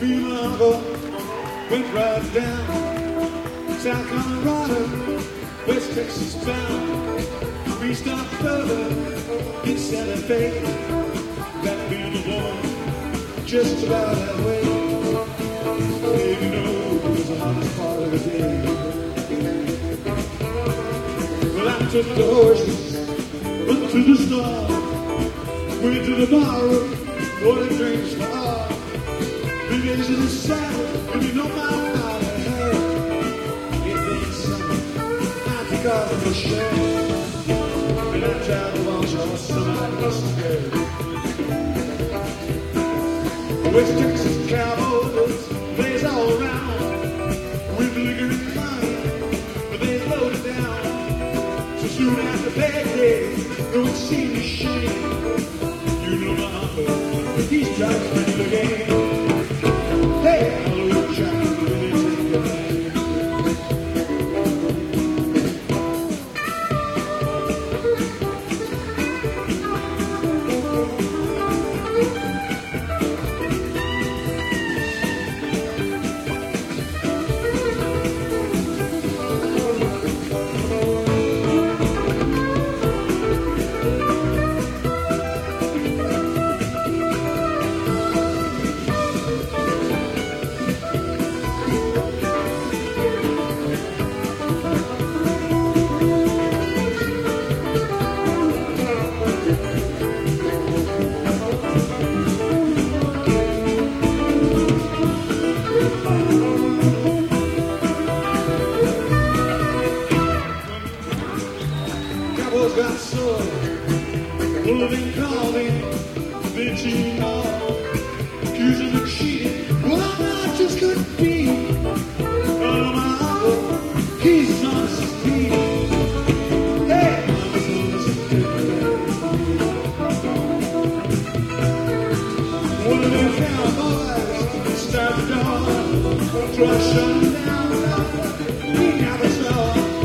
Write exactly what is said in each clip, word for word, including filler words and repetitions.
Me and my uncle went right down South Colorado, West Texas bound. We stopped further in Santa Fe. That being the one just about that way. Baby, no, it was the hottest part of the day. Well, I took the horses up to the stars, went to the bar room, ordered drinks for all. We get to the saddle, and you know my father had. It ain't something I take off the shirt, and I tried to wash off somebody else's dirt. West Texas cowboys, plays all around, with liquor and money, but they loaded down. So soon after payday, though it seemed a shame, you know my uncle, he's trying to win the game. Hey, Hollywood Jack, really take your name. Got sore, moving, calling, bitching all, accusing of cheating. Well, I just couldn't be. Oh, my uncle, he's on his feet. Hey, mama's on his feet. One of them cowboys started on, try shutting down. He never saw.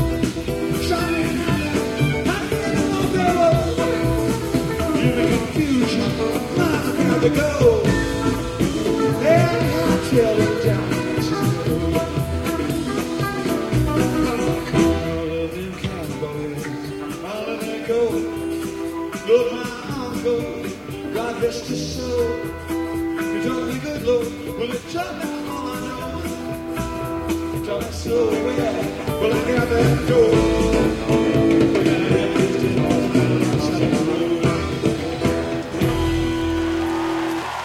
To go, and I tell it down. All of them cowboys, all of them go. Look, my uncle, God rest his soul. He told me good Lord, well it turned out all I know. It turned out so bad, well I got that door.